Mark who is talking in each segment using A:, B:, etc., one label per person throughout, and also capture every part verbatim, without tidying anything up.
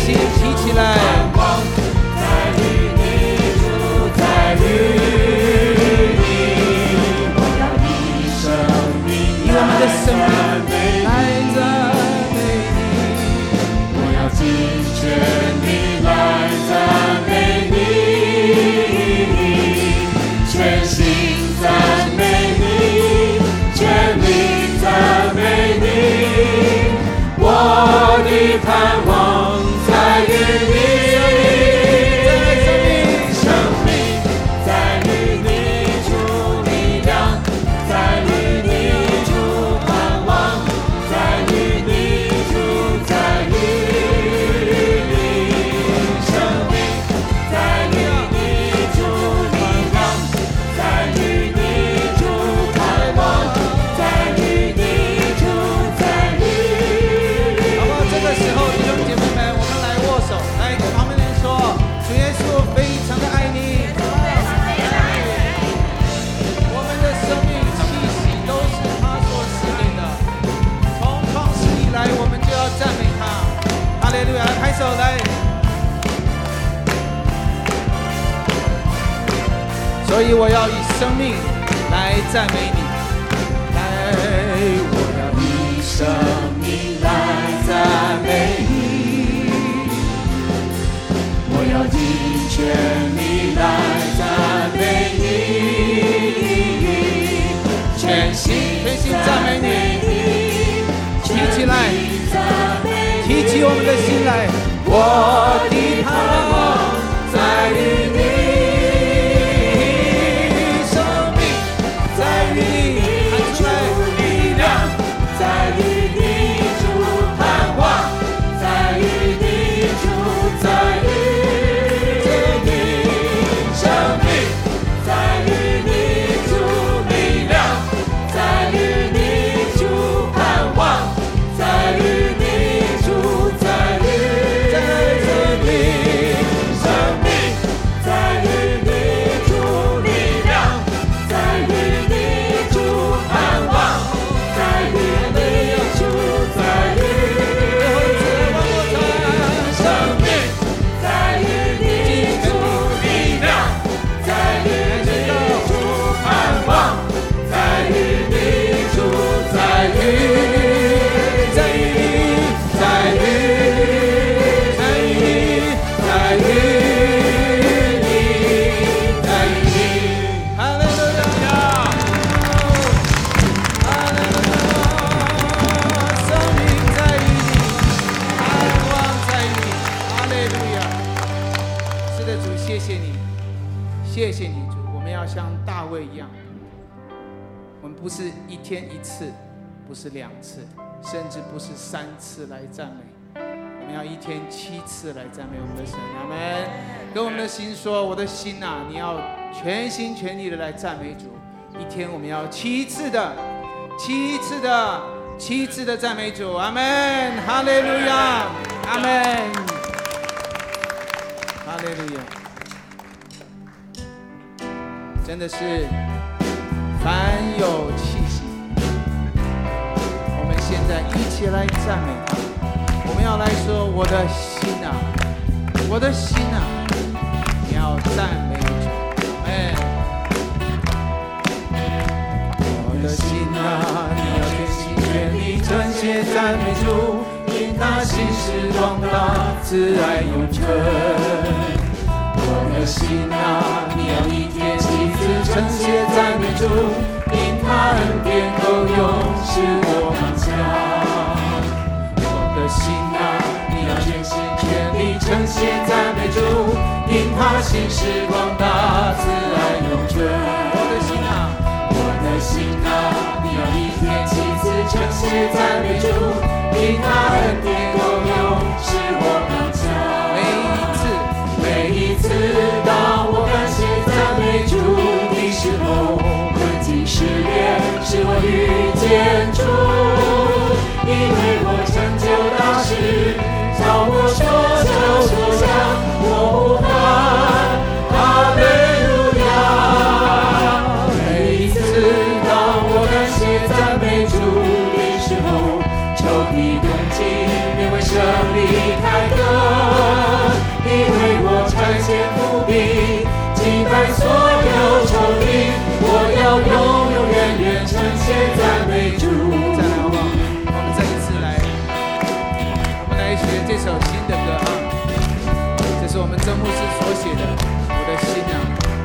A: 心提起来，
B: 在于你，主在于你，我要以生命，
A: 以我们的生命来赞美你，
B: 我要尽全力来赞美你，全心赞美你，全力赞美你，我的盼望在于你，生命在于你，主力量在于你，主盼望在于你，主在于你，生命在于你，主力量在于你，主盼望在于你，主在于你。
A: 好不好？这个时候，弟兄姐妹们，我们来握手，来跟旁边的人说：主耶稣非常的爱你。我们的生命气息都是他所赐给的，从创世以来，我们就要赞美他。哈利路亚！来拍手来。所以我要以生命来赞美你。来，我要以
B: 生命来赞美你，我要尽全力来赞美你，全心
A: 全心赞美你，提起来，提起我们的心来，
B: 我的盼望在于你，生命在于你，
A: 喊出来，
B: 力量在于你，主盼望在于你，主在于你，生命在于你，主力量在于你，主盼望在于你，主在于你，生命在于你，主力量在于你，主盼望在于你，主在于你，生命在于你，主力量在于你，主盼望在于你，主在于在于你，在于在于你，在于你，在于你，
A: 哈利路亚，哈利路亚，生命在于你，盼望在于你，哈利路亚。是的，主，谢谢你，谢谢你，主。我们要像大卫一样，我们不是一天一次，不是两次，甚至不是三次来赞美，我们要一天七次来赞美我们的神。阿们。跟我们的心说，我的心啊，你要全心全力的来赞美主。一天我们要七次的，七次的，七次的赞美主。阿们。哈利路亚。阿们。哈利路亚。真的是凡有气息，我们现在一起来赞美他。我们要来说，我的心啊，我的心啊，你要赞美主。阿们。
B: 我的心啊，你要全心全力称谢赞美主，因他心是广大，慈爱永存。我的心啊，你要一天七次称谢赞美主，因他恩典够用，是我刚强。我的心啊，你要全心全力称谢赞美主，因他心是广大，慈爱永存。
A: 我的心啊，
B: 我的心啊，你要一天七次称谢赞美主，因他恩典够用，是我刚强。每一次当我感谢赞美主的时候，困境试炼使我遇见主，因为我成就大事，叫我说就说想，我不怕。哈利路亚！每一次当我感谢赞美主的时候，仇敌攻击变为胜利开口。
A: 我们曾牧师所写的《我的心啊》。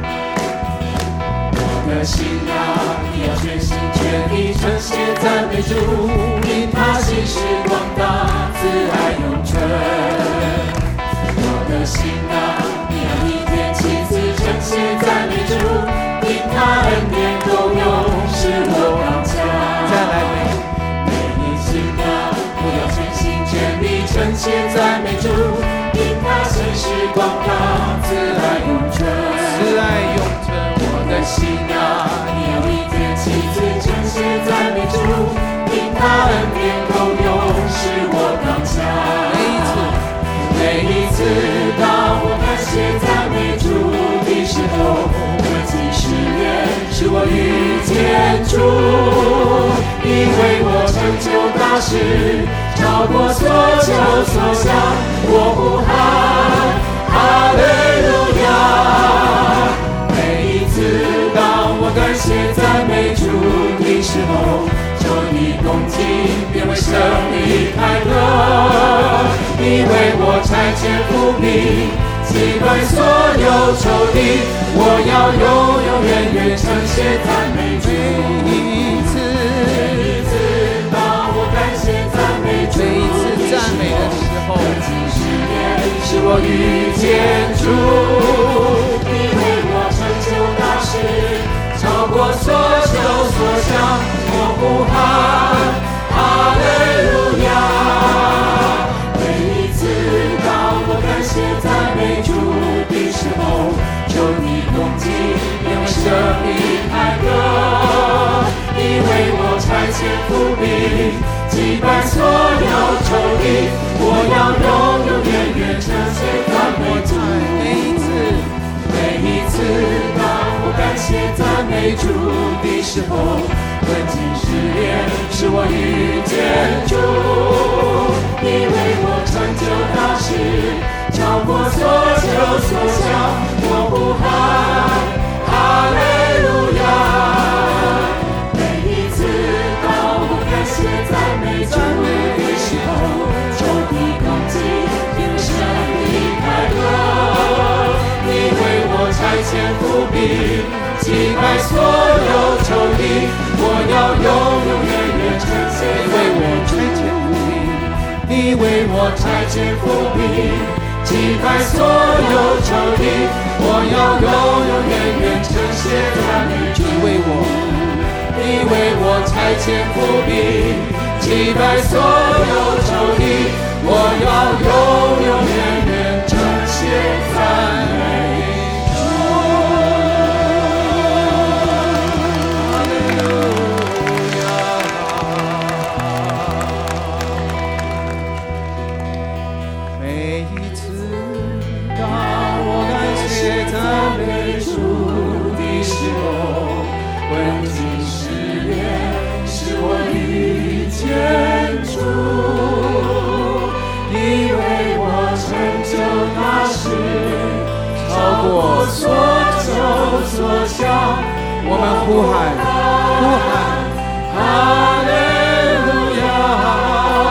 B: 我的心啊，你要全心全意称谢赞美主，因他心是广大，慈爱永存。我的心啊，你要一天七次称谢赞美主，因他恩典够用，使我刚强。
A: 再来每
B: 每一心啊，我要全心全意称谢赞美主，因他心是广大，慈爱永存。
A: 慈爱永存。
B: 我的心啊，你要一天七次称谢赞美主，因他恩典够用，使我刚强。
A: 每一次，
B: 每一次当我感谢赞美主的时候，我即誓言使我遇见主，因为我成就大事，超过所求所想，我呼喊哈利路亚。当我感谢赞美主的时候，求你恭敬变为胜利凯歌，因为我差遣福兵击败所有仇敌，我要永永远远称谢赞美主。
A: 每一次，
B: 每一次当我感谢赞美主，
A: 每一次赞美的时候，
B: 即誓言使我遇见主，因为我成就大事，超过所求所想，我呼喊哈利路亚。每一次当我感谢赞美主的时候，求你恭敬变为胜利凯歌，因为我差遣福兵击败所有仇敌，我要永永远远称谢赞美主。
A: 每一次，
B: 每一次当我感谢赞美主的时候，问尽试炼使我遇见主，因为我成就大事，超过所求所想，我呼喊哈利路亚。每一次当我感谢赞美主的时候，求你恭敬变为胜利凯歌，因为我差遣福兵击败所有仇敌，我要永永远远称谢赞美主。你为我差遣福兵击败所有仇敌，我要永永远远称谢赞美主。
A: 你为我，
B: 你为我差遣福兵击败所有仇敌，我要永永远远称谢赞美主。哈利路亚。
A: 每一次，
B: 当我感谢赞美主的时候，问尽试炼使我遇见主，因为我成就大事，超过所求所想，
A: 我们呼喊，呼喊，
B: 哈利路亚。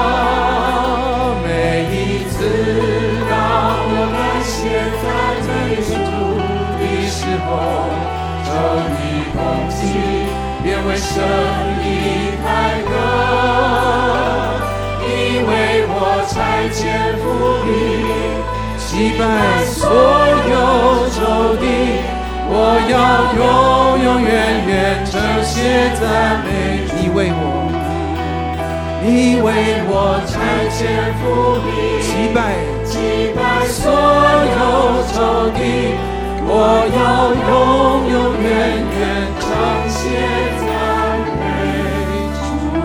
B: 每一次当我感谢赞美主的时候，求你恭敬变为胜利凯歌，因为我差遣福兵击败所有仇敌，我要永永远远称谢赞美主。
A: 你为我，
B: 你为我差遣福兵
A: 击败
B: 击败所有仇敌，我要永永远远称谢赞美主。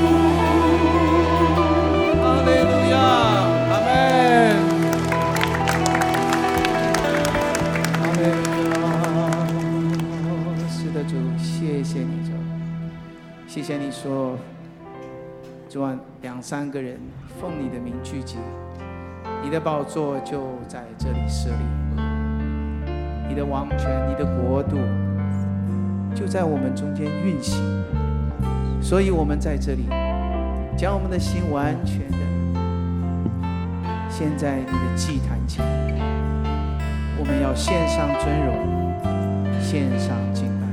A: 哈利路亚，阿门。哈利路亚。是的，主，谢谢你，主，谢谢你说，主啊，两三个人奉你的名聚集，你的宝座就在这里设立。你的王权，你的国度就在我们中间运行，所以我们在这里将我们的心完全的献在你的祭坛前， 要献上尊荣，献上敬拜。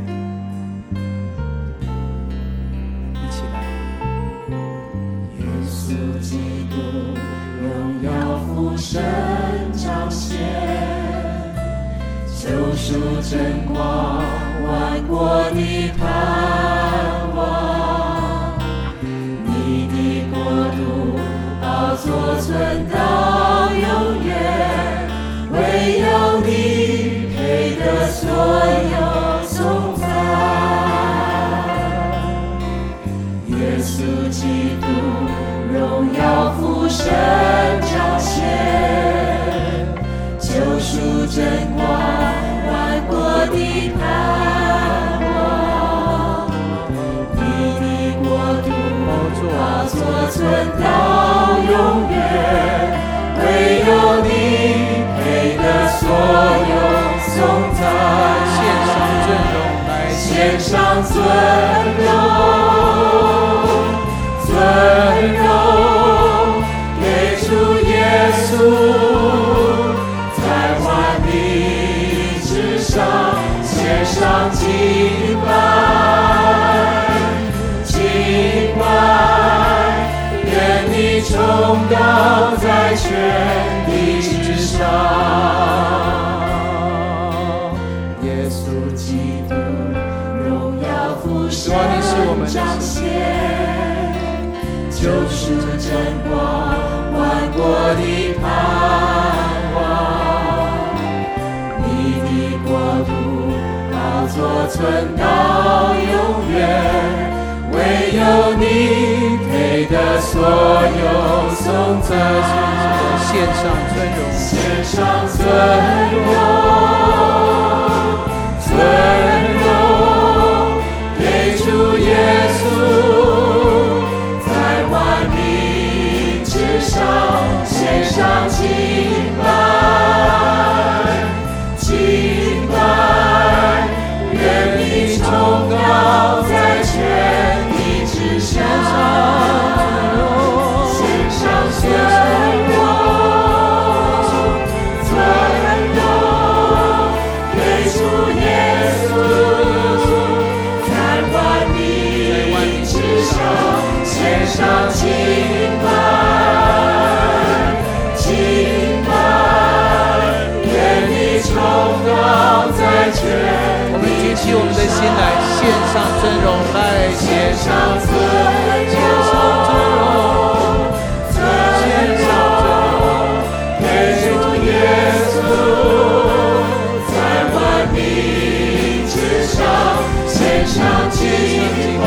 A: 一起来。
B: 耶稣基督，荣耀父神彰显，救赎真光，万国的盼望。你的国度，宝座存到永远，唯有你配得所有颂赞。耶稣基督，荣耀父神彰显，救赎真光，万国的盼望。你的国度，宝座存到永远，唯有你配得所有颂赞。
A: 献上尊荣来，
B: 献上尊荣，尊荣给主耶稣，在万民之上献上敬拜，敬拜，愿你崇高在全地之上。耶稣基督，荣耀父神彰显，救赎真光，万国的盼望。你的国度，宝座存到永远，唯有你配得所有颂赞。
A: 献上尊荣，
B: 献上尊荣，尊荣给主耶稣，在万民之上献上敬拜，敬拜，愿你崇高在全地之上。献上尊荣，尊荣给主耶稣，在万民之上献上敬拜，敬拜，愿你崇高在全
A: 我们举起我们的心来，献上尊荣来，献上尊荣，献上尊荣，献上尊荣
B: 给主耶稣，在万民之上献上敬拜，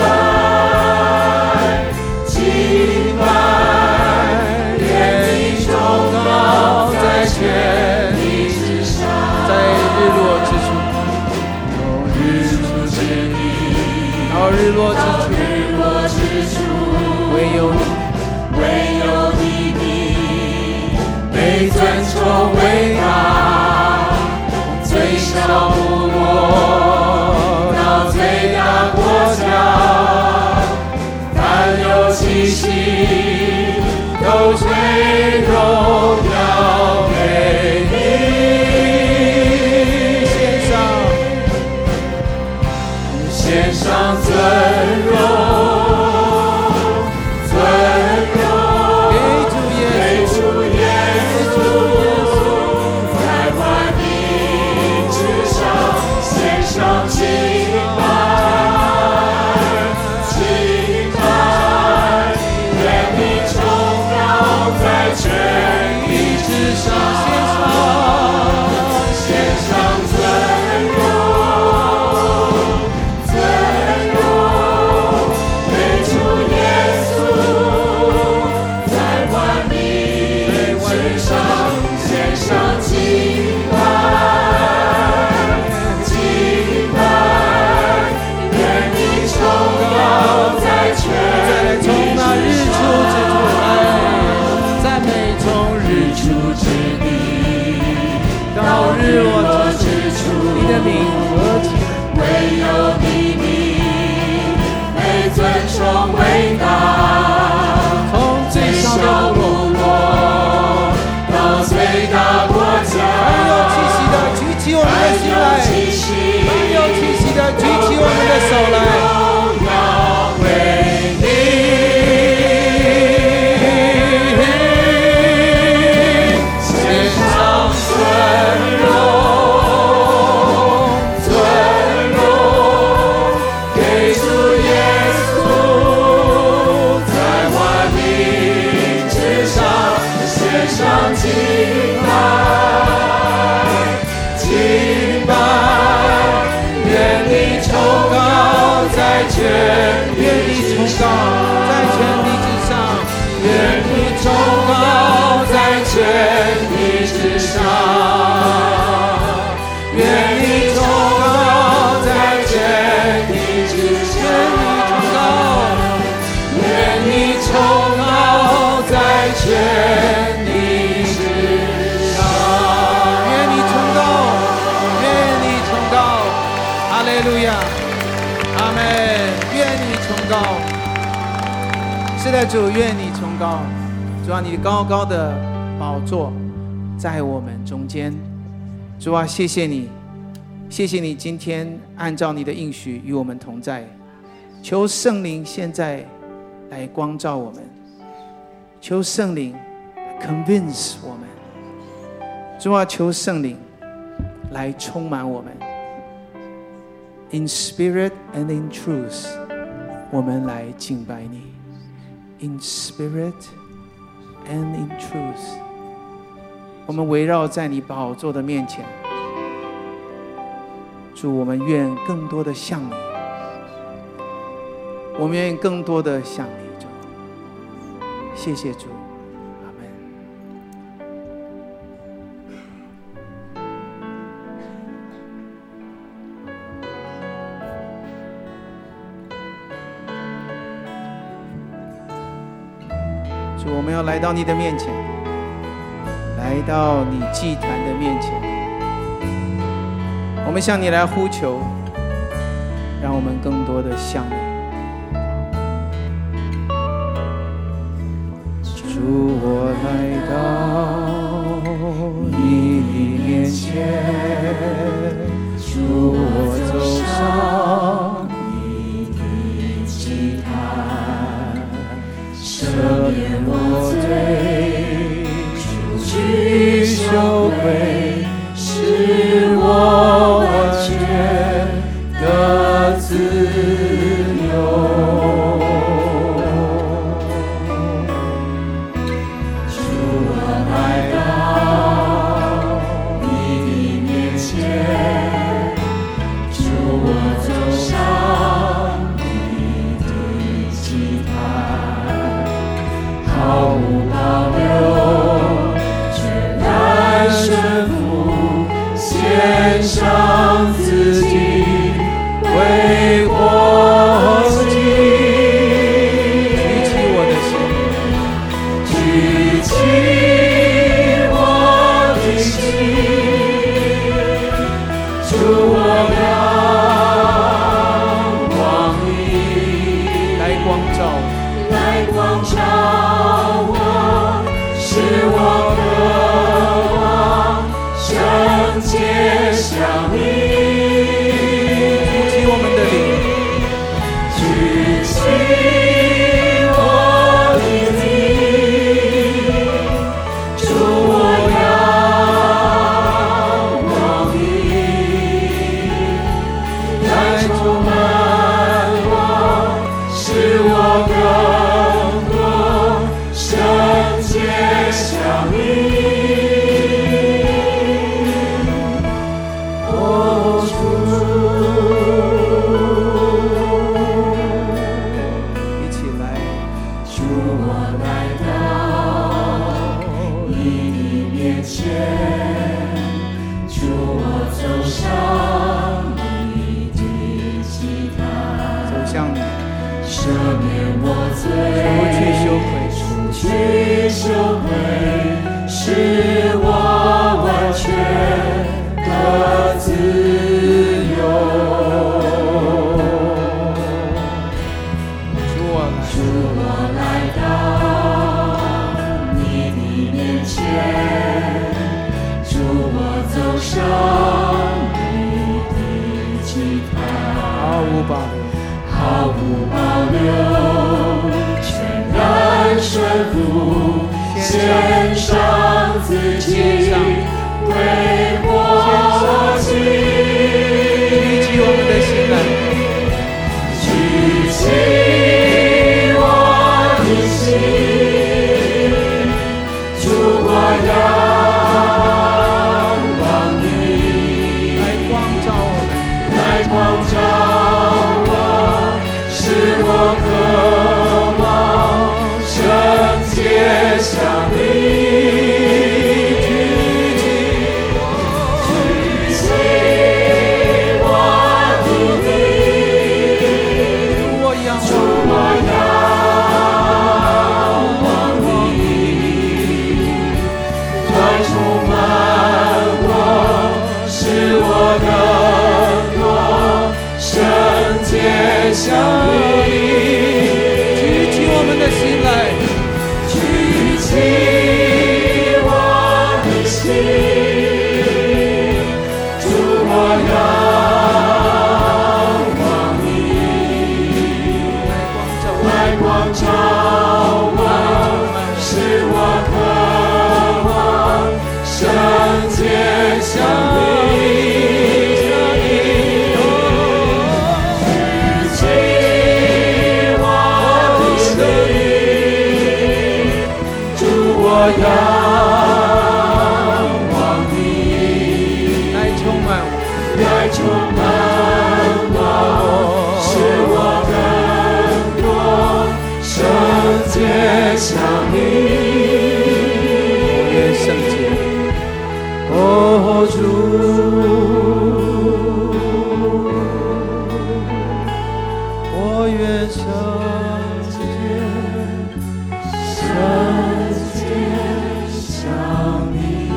B: 敬拜，愿你崇高在全地之上。
A: 在日落之处，
B: 日出之地，
A: 到日落之处，
B: 日落之处，
A: 唯有你，
B: 唯有你的被尊崇伟大，从最小部落到最大国家，凡有气息都归荣耀给你。献上，献上尊荣，尊荣给主耶稣，在
A: 是的，主，愿你崇高，主啊，你高高的宝座在我们中间。主啊，谢谢你，谢谢你今天按照你的应许与我们同在。求圣灵现在来光照我们，求圣灵 convince 我们。主啊，求圣灵来充满我们。In spirit and in truth， 我们来敬拜你。In spirit and in truth， 我们围绕在你宝座的面前。主，我们愿更多的像你，我们愿更多的像你。主，谢谢主，阿们。主，我们要来到你的面前，来到你祭坛的面前，我们向你来呼求，让我们更多的像你。主，我来到你面前，主，我走上你的祭坛，赦免我罪，除去羞愧，使我完全的自由。献上自己为活祭，举起我的心，举起我的心，主，我仰望你，来光照，来光照我，使我渴望圣洁像你。举起我们的灵，举起我的灵，主，我仰望你，来充满我，使我更多圣洁像你。赦免我罪，除去羞愧，使我完全的自由。主，我来到你的面前，主，我走上你的祭坛，毫无保留。毫无保留，全然顺服，献上自己为活祭，举起我们的心来，举起我的心，主，我仰望你，来光照我们，来光照我，使我渴望圣洁像你。
B: 来充满我，使我更多圣洁像你。
A: 我愿圣洁，
B: 哦主，我愿圣洁，圣洁像你。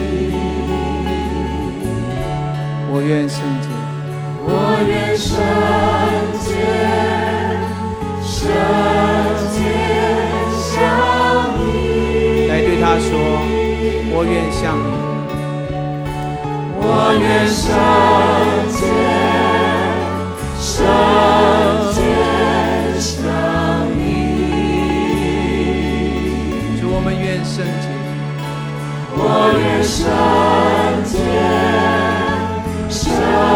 A: 我愿圣洁，
B: 我愿圣洁，圣洁像你。
A: 来对他说，我愿像你。
B: 我愿圣洁，圣洁像你。
A: 主，我们愿圣洁。
B: 我愿圣洁，圣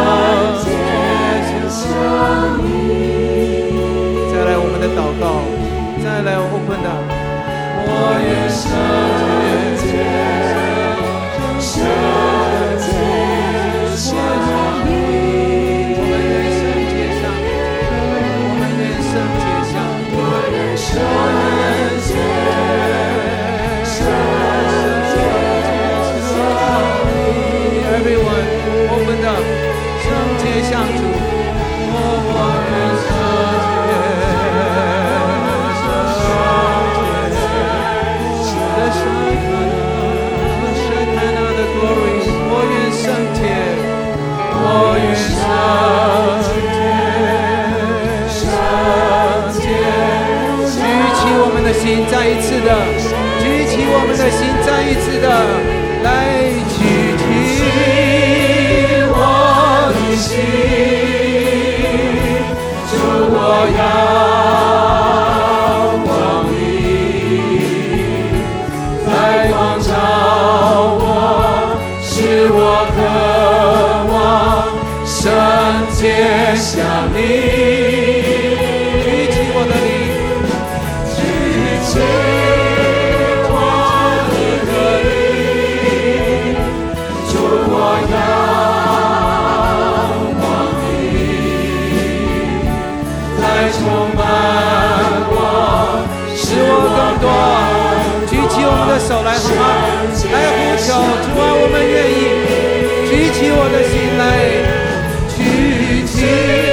B: 洁像你。
A: 再来我们的祷告，再来open的。
B: 我愿圣洁，圣洁像你。
A: 我们愿圣洁像你，我们愿圣洁像你，
B: 我愿圣洁，圣洁像你。
A: Everyone open up， 圣洁像主。哦，我愿圣洁，圣洁，圣洁的 glory， 我愿圣洁，我愿圣洁，圣洁。举起我们的心，再一次的，举起我们的心，再一次的，来举起我的心，主，我仰望你，在光照我，使我渴望圣洁像你。举起我的灵，举起我的灵，主，我仰望你，来充满我，使我更多。举起我们的手来喊，来呼求主啊，我们愿意举起我的心来，举起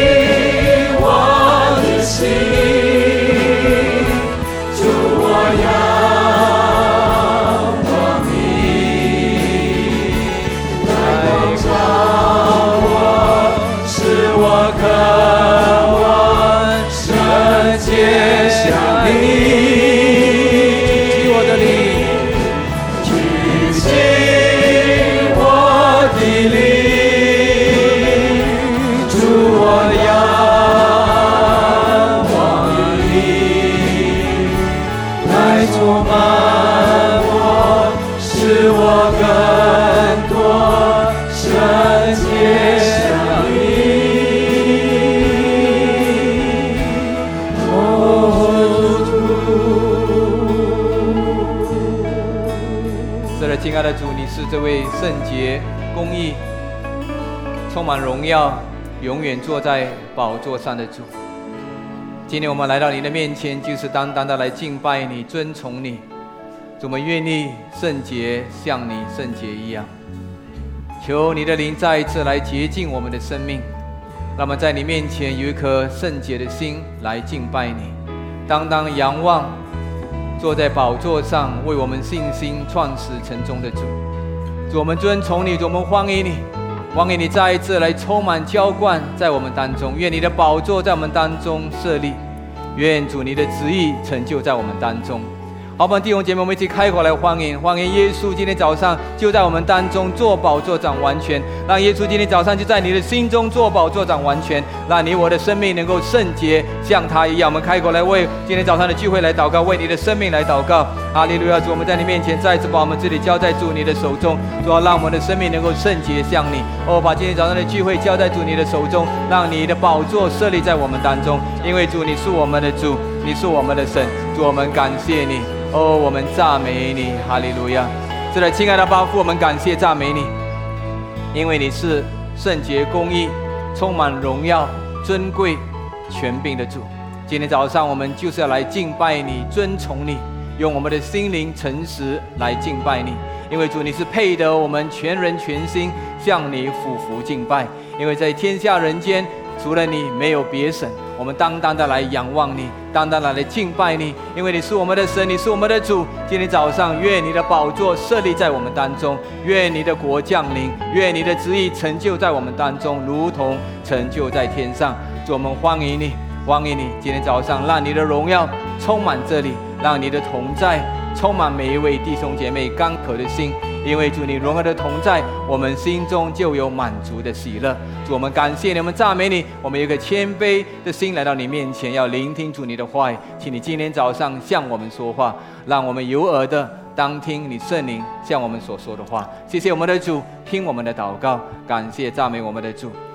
A: 我的心，主，我仰望你，来照我，使我渴望圣洁像你。举起我的灵，举起我的灵，主，我仰望你，来充满我，使我更多圣洁像你。哦，主。
C: 是的，亲爱的主，你是这位圣洁、公义、充满荣耀、永远坐在宝座上的主。今天我们来到你的面前，就是单单的来敬拜你、尊崇你。主，我们愿意圣洁，像你圣洁一样。求你的灵再一次来洁净我们的生命，让我们在你面前有一颗圣洁的心来敬拜你，单单仰望坐在宝座上为我们信心创始成终的主。主，我们尊崇你，主，我们欢迎你，欢迎你再一次来充满浇灌在我们当中。愿你的宝座在我们当中设立，愿主你的旨意成就在我们当中。好，我们弟兄姐妹，我们一起开口来欢迎，欢迎耶稣今天早上就在我们当中坐宝座掌完全，让耶稣今天早上就在你的心中坐宝座掌完全，让你我的生命能够圣洁，像他一样。我们开口来为今天早上的聚会来祷告，为你的生命来祷告。哈利路亚！主，我们在你面前再次把我们自己交在主你的手中，主要让我们的生命能够圣洁像你。哦，把今天早上的聚会交在主你的手中，让你的宝座设立在我们当中，因为主你是我们的主，你是我们的神。主，我们感谢你。哦，我们赞美你，哈利路亚！是的，亲爱的爸父，我们感谢赞美你，因为你是圣洁公义、充满荣耀、尊贵、权柄的主。今天早上我们就是要来敬拜你、尊崇你，用我们的心灵诚实来敬拜你。因为主，你是配得我们全人全心向你俯伏敬拜。因为在天下人间，除了你没有别神，我们单单的来仰望你，单单的来敬拜你。因为你是我们的神，你是我们的主。今天早上，愿你的宝座设立在我们当中，愿你的国降临，愿你的旨意成就在我们当中，如同成就在天上。主，我们欢迎你，欢迎你。今天早上，让你的荣耀充满这里，让你的同在充满每一位弟兄姐妹干渴的心。因为主，你荣耀的同在，我们心中就有满足的喜乐。主，我们感谢你，我们赞美你，我们有一个谦卑的心来到你面前，要聆听主你的话语。请你今天早上向我们说话，让我们有耳的当听你圣灵向我们所说的话。谢谢我们的主，听我们的祷告，感谢赞美我们的主。